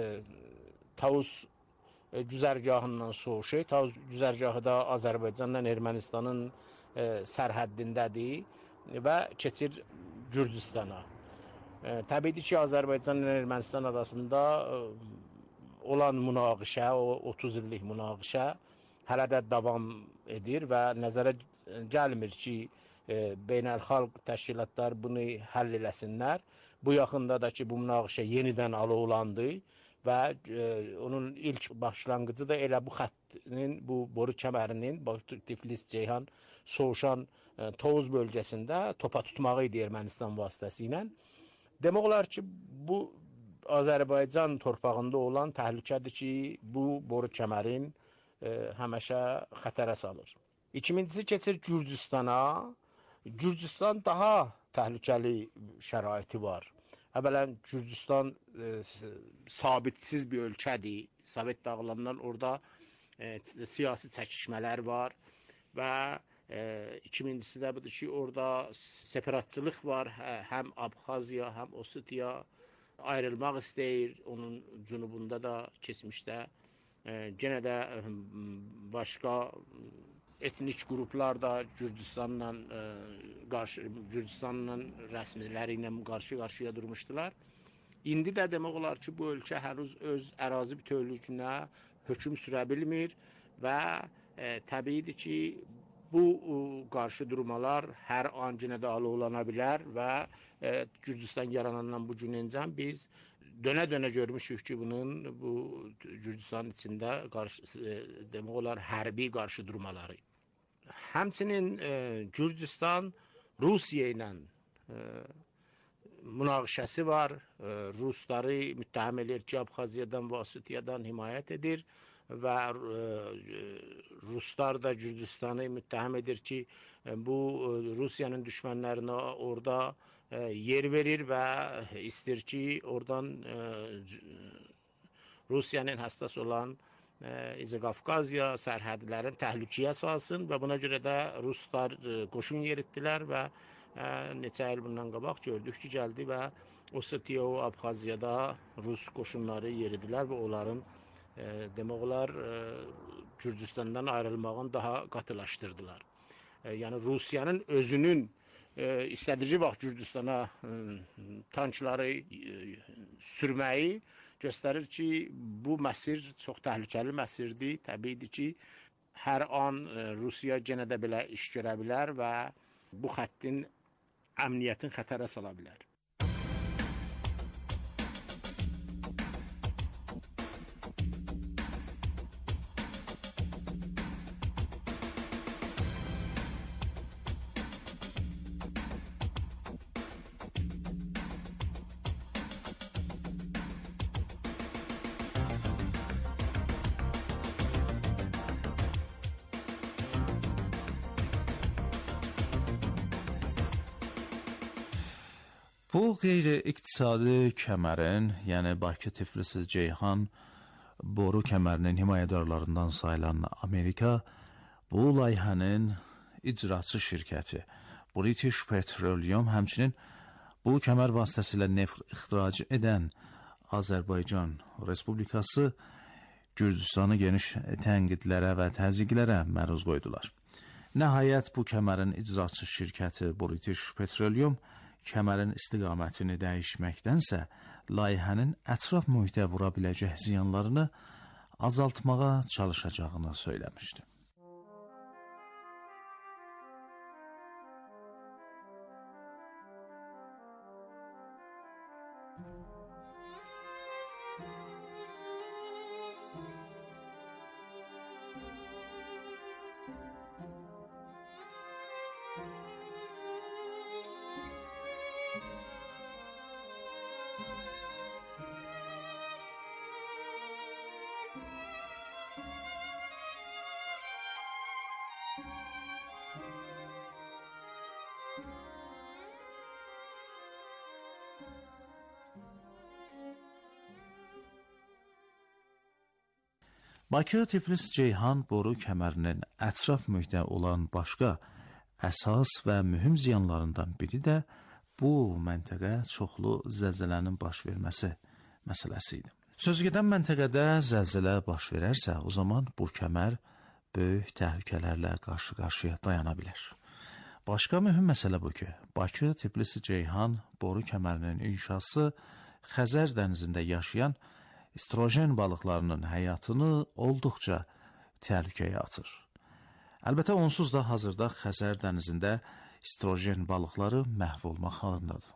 Tavuz e, güzərgahından soğuşur. Tavuz güzərgahı da Azərbaycanla Ermənistanın e, sərhəddindədir və keçir Gürcüstana. E, təbiidir ki, Azərbaycan ilə Ermənistan arasında e, olan münaqişə, o otuz illik münaqişə hələ də davam edir və nəzərə gəlmir ki, e, beynəlxalq təşkilatlar bunu həll eləsinlər. Bu yaxında da ki, bu münaqişə yenidən alovlandı və e, onun ilk başlanğıcı da elə bu xəttin, bu boru kəmərinin, Tiflis, Ceyhan, soğuşan e, Tovuz bölgəsində topa tutmağı idi Ermənistan vasitəsilə. Demək olar ki, bu Azərbaycan torpağında olan təhlükədir ki, bu boru kəmərin e, həmişə xətərə salır. İkincisi keçir Gürcüstana. Gürcüstan daha təhlükəli şəraiti var. Əvvələn Gürcüstan e, sabitsiz bir ölkədir. Sovet dağılandan orada e, siyasi çəkişmələr var və e, ikincisi də budur ki, orada separatçılıq var. Hə, həm Abxaziya, həm Osetiya ayrılmaq istəyir. Onun cənubunda da keçmişdə e, genə də e, başqa etnik qruplar da Gürcüstanla e, qarşı Gürcüstanla rəsmiləri ilə qarşı-qarşıya durmuşdular. İndi də demək olar ki, bu ölkə hənuz öz ərazi bütövlüyünə hökm sürə bilmir və e, təbiidir ki, bu e, qarşı durmalar hər an yenə də alovlana bilər və e, Gürcüstan yaranandan bu günəcən biz dönə-dönə görmüşük ki, bunun bu Gürcüstanın içində qarşı, e, demək olar hərbi qarşı durmaları. Həmçinin e, Gürcüstan Rusiya ilə e, münaqişəsi var. E, Rusları müttəhim edir ki, Abxaziyadan və Osetiyadan himayət edir və Ruslar da Gürcüstanı müttəhim edir ki, bu Rusiyanın düşmənlərinə orada yer verir və istir ki, oradan Rusiyanın həssas olan İzə-Qafqazya sərhədlərin təhlükəyə salsın və buna görə də Ruslar qoşun yeritdilər və neçə il bundan qabaq gördük ki, gəldi və Osetiya və Abxaziyada Rus qoşunları yeridilər və onların demək olar Gürcüstandan ayrılmağını daha qatılaşdırdılar. Yəni Rusiyanın özünün istədici vaxt Gürcüstana tankları sürməyi göstərir ki, bu məsir çox təhlükəli məsirdir. Təbiidir ki, hər an Rusiya yenə də belə iş görə bilər və bu xəttin əmniyyətin xətərə sala bilər. Bu qeyri-iqtisadi kəmərin, yəni Bakı-Tiflis-Ceyhan boru kəmərinin himayədarlarından sayılan Amerika, bu layihənin icraçı şirkəti British Petroleum, həmçinin bu kəmər vasitəsilə neft ixrac edən Azərbaycan Respublikası Gürcüstanı geniş tənqidlərə və təzyiqlərə məruz qoydular. Nəhayət bu kəmərin icraçı şirkəti British Petroleum kəmərin istiqamətini dəyişməkdənsə, layihənin ətraf mühitə vura biləcək ziyanlarını azaltmağa çalışacağını söyləmişdi. Bakı-Tiflis-Ceyhan boru kəmərinin ətraf mühitə olan başqa əsas və mühüm ziyanlarından biri də bu məntəqə çoxlu zəlzələnin baş verməsi məsələsi idi. Sözügedən məntəqədə zəlzələ baş verərsə, o zaman bu kəmər böyük təhlükələrlə qarşı-qarşıya dayana bilər. Başqa mühüm məsələ bu ki, Bakı-Tiflis-Ceyhan boru kəmərinin inşası Xəzər dənizində yaşayan İstrojen balıqlarının həyatını olduqca təhlükəyə atır. Əlbəttə, onsuz da hazırda Xəzər dənizində İstrojen balıqları məhv olmaq halındadır.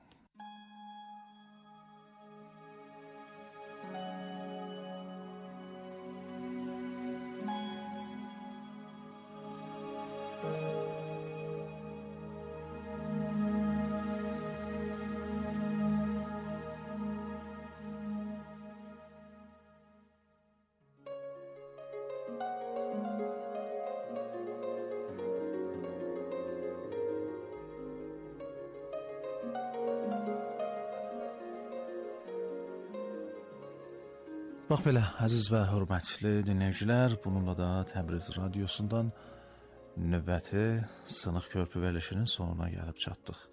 Bax belə, əziz və hörmətli dinləyicilər, bununla da Təbriz radiosundan növbəti Sınıq Körpü verilişinin sonuna gəlib çatdıq.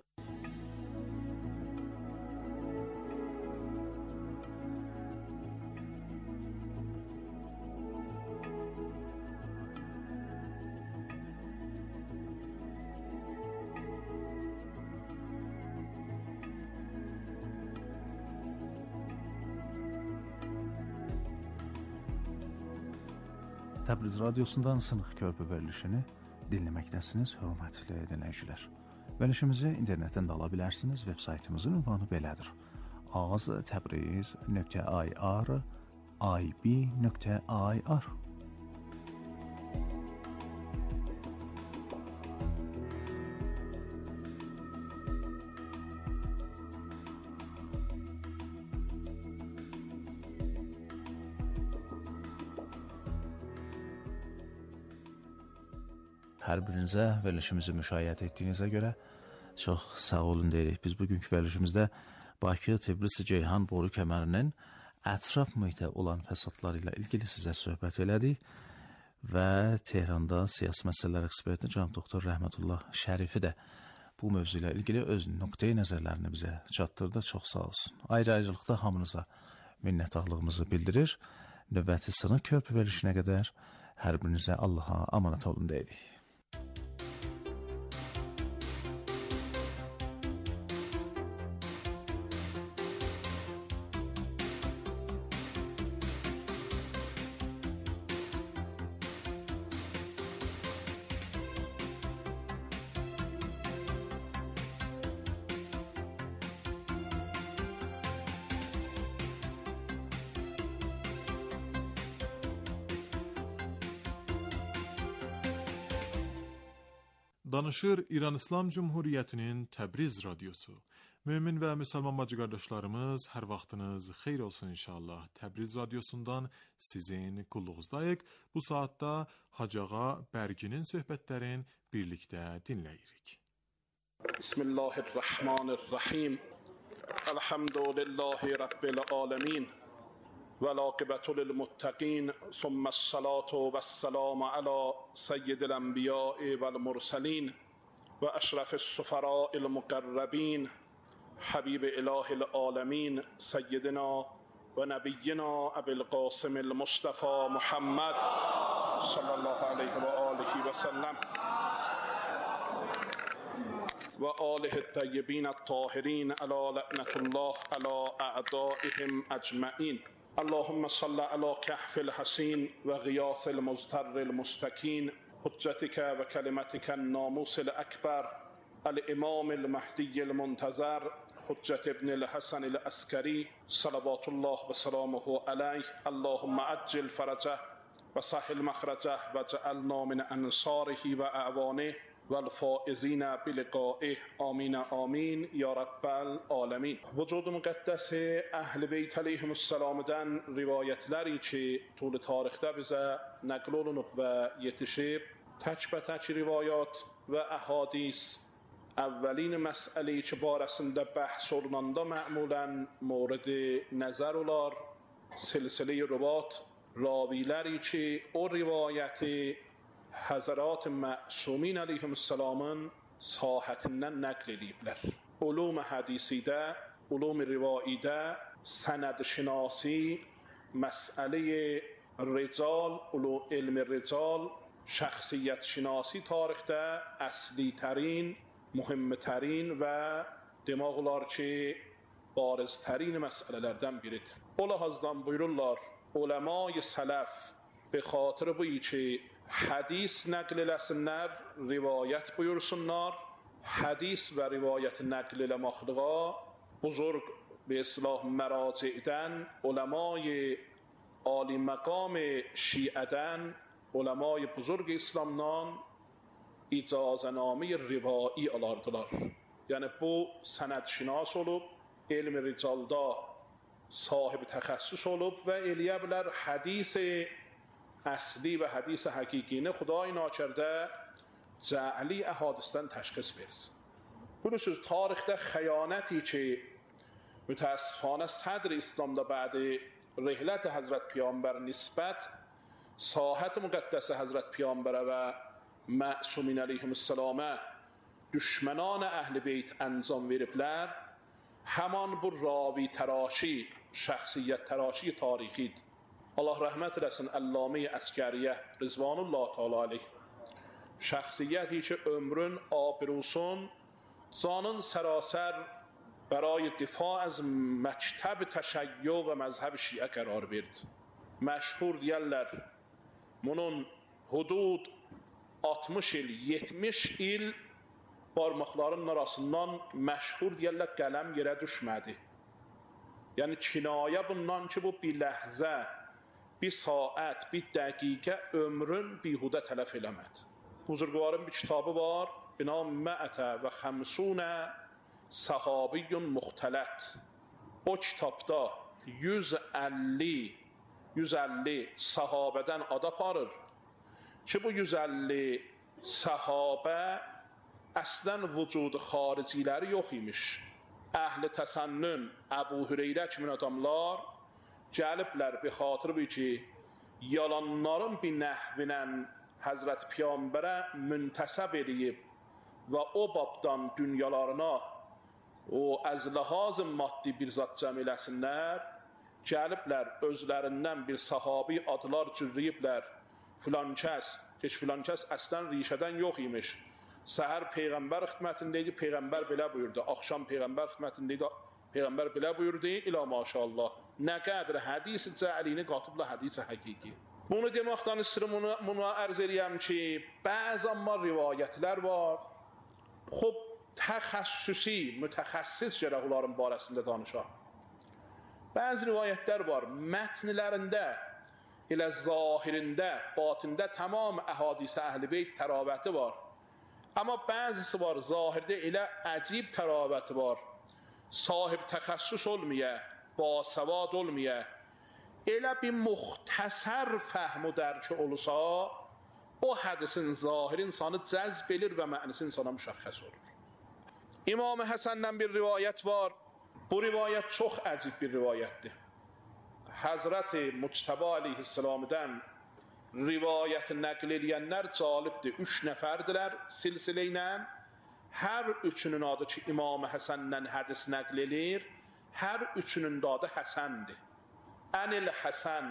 Təbriz radiosundan Sınıq Körpü verilişini dinləməkdəsiniz, hörmətli dinləyicilər. Verilişimizi internetdən də ala bilərsiniz. Veb saytımızın ünvanı belədir: aztabriz nöqtə ir ib nöqtə ir. hər birinizə verilişimizi müşahidə etdiyinizə görə çox sağ olun deyirik. Biz bugünkü verilişimizdə Bakı, Tbilisi, Ceyhan boru kəmərinin ətraf mühitə olan fəsadları ilə ilgili sizə söhbət elədik və Tehranda siyasi məsələlər eksperti cənab doktor Rəhmətullah Şərifi də bu mövzu ilə ilgili öz nöqteyi nəzərlərini bizə çatdırdı. Çox sağ olsun. Ayrı-ayrılıqda hamınıza minnətdarlığımızı bildirir. Növbəti sınıq körpü verilişinə qədər hər birinizə Allaha amanat olun deyirik. Danışır İran İslam Cumhuriyyətinin Təbriz radiosu. Mömin və müsəlman bacı qardaşlarımız, hər vaxtınız xeyir olsun inşallah. Təbriz radiosundan sizin qulluğuzdayıq. Bu saatda Hacı Ağa Bərginin söhbətlərini birlikdə dinləyirik. Bismillahirrahmanirrahim. Elhamdülillahi Rabbil alemin. والعاقبة للمتقين ثم الصلاة والسلام على سيد الأنبياء والمرسلين وأشرف السفراء المقربين حبيب إله العالمين سيدنا ونبينا أبي القاسم المصطفى محمد صلى الله عليه وآله وسلم وآله الطيبين الطاهرين على لعنة الله على أعدائهم أجمعين. اللهم صل على كهف الحسين وغياث المزتر المستكين حجتك وكلمتك الناموس الأكبر الإمام المهدي المنتظر حجة ابن الحسن العسكري صلوات الله وسلامه عليه. اللهم عجل فرجه وسهل مخرجه وجعلنا من أنصاره وأعوانه والفائزین بلقائه آمین آمین یا رب العالمین. وجود مقدس اهل بیت علیهم السلام'dan rivayətləri ki, طول tarixdə bizə nəql olunub və yetişib, tək-bətək rivayat və əhadis əvvəlin məsələyi ki, barəsində bəhs olunanda mə'mulən mورد nəzər olar, silsilə-i ruvat raviləri ki, o rivayəti Həzərat Məsumین əleyhim səlamın sahətindən nəql ediblər. Ulum hədisidə, ulum rivaidə, sənəd şinasi, məsələ rical, elm rical, şəxsiyyət şinasi tarixdə əsli tərin, mühim tərin və demək olar ki, bariz tərin məsələlərdən biridir. O lahazdan buyururlar, uləma-i sələf be xatir buyi ki, hadis nəql eləsinlər, rivayət buyursunlar. Hadis və rivayət nəql eləməkliğa buzurg به اصلاح مراجعدن علمای عالی مقام شیعدن علمای بزرگ اسلامنان icazənamə rivai alardılar. Yəni bu sənədşinas olub, elm ricalda sahib təxəssüs olub və eləyə bilər hədis əsli və hədis həqiqini Xuday nakərdə cəli əhadisdən təşxis versin. Bilirsiniz, tarixdə xəyanəti ki, mütəəssifانه صدر İslamda bədi rihlət Həzrət Peyğəmbər nisbət sahət müqəddəsə Həzrət Peyğəmbərə və Məsumین əleyhissalamə düşmənان əhl-i beyt əncam veriblər, həman bu ravi təraşi, şəxsiyyət təraşi tarixidir. Allah rəhmət eləsin Əllamə Əskəriyə Rizvanullah Teala aleyh. Şəxsiyyəti ki ömrün abrusun canın sərasər برای دفاع از مکتب تشیع و مذهب شیعه قرار verdi. Məşhur deyərlər, bunun hudud altmış il, yetmiş il barmaqların arasından məşhur deyərlər qələm yerə düşmədi. Yəni kinayə bundan ki, bu bir ləhzə, bir saat, bir dəqiqə ömrün bihudə tələf eləmədi. Buzurgvarın bir kitabı var, binam Məətə və Xəmsunə Sahabiyyun Muxtələt. O kitabda yüz əlli yüz əlli sahabədən ad aparır ki, bu yüz əlli sahabə əslən vücudu xariciləri yox imiş. Əhl-i təsənnün, Əbu Hüreyrə kimi adamlar gəliblər bir xatır bu ki, yalanların bir nəhvinən Həzrət Peyğəmbərə müntəsəb edib və o babdan dünyalarına o əzləhaz maddi bir zat cəm eləsinlər, gəliblər özlərindən bir sahabi adlar cürriyiblər. Filan kəs, heç filan kəs əslən rişədən yox imiş. Səhər Peyğəmbər xidmətindəydi, Peyğəmbər belə buyurdu. Axşam Peyğəmbər xidmətindəydi, Peyğəmbər belə buyurdu. İlə maşallah. Nə qədər hədis-i cəlini qatıbla hədis-i həqiqi. Bunu deməkdən istəyirəm, bunu ərz eləyəm ki, bəzi amma rivayətlər var. Xub, təxəssüsi, mütəxəssis gərək onların barəsində danışaq. Bəzi rivayətlər var, mətnlərində, elə zahirində, batində tamam əhadis-i əhl-i beyt təravəti var. Amma bəzisi var, zahirdə elə əcib təravəti var. Sahib təxəssüs olmaya, basavad olmaya, elə bir muxtəsər fəhm و dərki olsa, o hədisin zahir insanı cəzb edir və mənisi insana müşəxəs olur. İmam Həsəndən bir rivayət var. Bu rivayət çox əcib bir rivayətdir. Həzrət-i Muctəba aleyhisselamdan rivayəti nəql edənlər calibdir. Üç nəfərdilər silsilə ilə. Hər üçünün adı ki, İmam Həsəndən hədis nəql edir, hər üçünün adı Həsəndir. Ənil Həsən,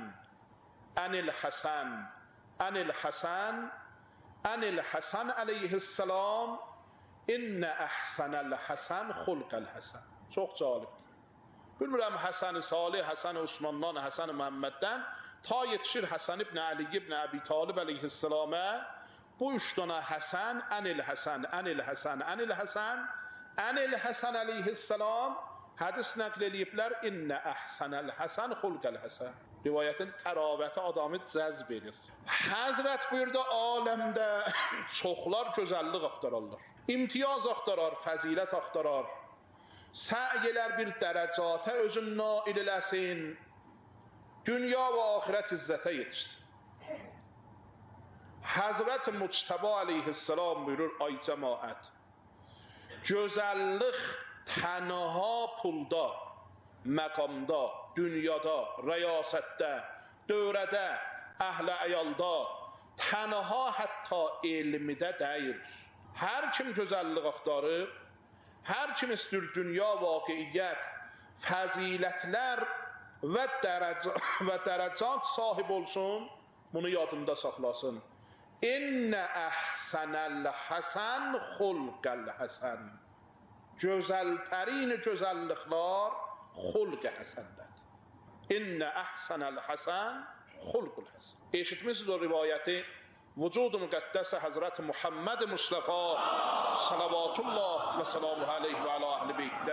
Ənil Həsən, Ənil Həsən, Ənil Həsən aleyhisselam, İnnə əhsənəl Həsən, xulqəl Həsən. Çox calibdir. Bilmirəm, Həsən-i Salih, Həsən-i Osmandan, Həsən-i Məhəmməddən ta yetişir Həsən ibn Ali ibn Əbi Talib aleyhisselamə. Bu üç dana Həsən, Ənil Həsən, Ənil Həsən, Ənil Həsən, Ənil Həsən aleyhisselam hədis nəql ediblər. İnnə əhsənəl Həsən, xulqəl Həsən. Rivayətin təravəti adamı cəzb edir. Həzrət buyurdu, aləmdə çoxlar gözəllik axtararlar, imtiyaz axtarar, fəzilət axtarar, səy elər bir dərəcata özün nail eləsin, dünya və axirət izzətə yetirsin. Həzrət Muctəba aleyhisselam buyurur, ay cəmaət, gözəllik tənha pulda, məqamda, dünyada, rəyasətdə, dövrədə, əhl-i əyalda, tənha hətta elmidə deyir. Hər kim gözəllik axtarır, hər kim istəyir dünya, vaqiiyyət, fəzilətlər və dərəcat sahib olsun, bunu yadında saxlasın. İnnə əhsənəl Həsən, xulqəl Həsən. Gözəltərin gözəlliklər xulq-i Həsəndədir. İnnə əhsənəl Həsən, xulqul Həsən. Eşitmişsiniz o rivayəti? Vücud-u müqəddəsə Həzrət Muhammed Mustafa salavatullah və salamuhu aleyh və alə əhl-i beytdə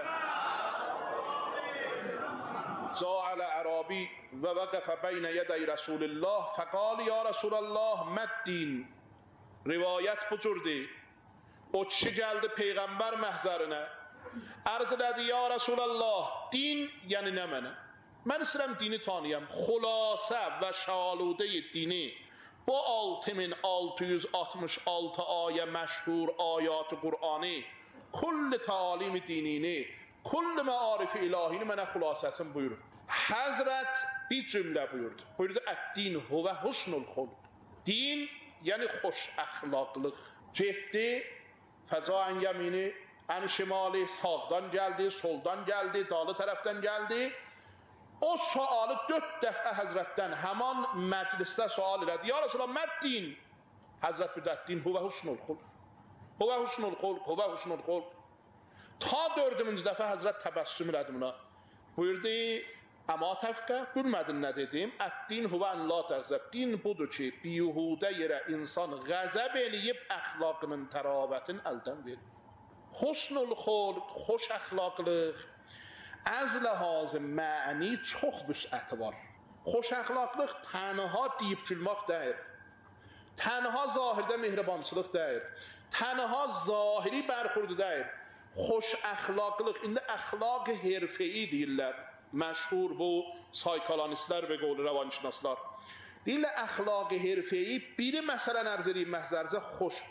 Za'al Ərəbi və vəqəfə beynə yədə Rəsulillah fəqal ya Rasulallah məddin. Rivayət bu cürdür. O kişi gəldi Peyğəmbər məhzərinə, ərz elədi, ya Rasulallah, din yəni nə mənə? Mən istəyirəm dini tanıyam. Xülasə və şaludə dini bu altı min altı yüz altmış altı ayə məşhur ayat-ı Qur'ani, kull talim dinini, kull məarif-i ilahini mənə xülasəsini buyurun. Həzrət bir cümlə buyurdu. Buyurdu, əd-din huvə husnul xulq. Din yəni xoş əxlaqlıq. Getdi, fəcaən yəmini, ən şimali, sağdan gəldi, soldan gəldi, dalı tərəfdən gəldi. O sualı dörd dəfə Həzrətdən həman məclisdə sual elədi. Ya Resulallah, məddin? Həzrət büdəddin, huvə husnul xulq. Huvə husnul xulq, huvə husnul xulq. Ta dördümüncü dəfə Həzrət təbəssüm elədi buna. Buyurdu, əma təfqə, bilmədin nə dedim? Əd-din huvə ən la təğzəb. Din budur ki, biyuhudə yerə insan qəzəb eləyib əxlaqının təravətin əldən verir. Husnul xulq, xoş əxlaqlıq, az ləhaz məni çox vüsəti var. Xoş əxlaqlıq tənha deyib gülmək deyir. Tənha zahirdə mehribançılıq deyir. Tənha zahiri bərxurdu deyir. Xoş əxlaqlıq, indi əxlaq herfeyi deyirlər. Məşhur bu saykalanistlər və qovlu rəvanşinaslar. Deyirlər əxlaq herfeyi, biri məsələn ərz edeyim məhzərizə xoş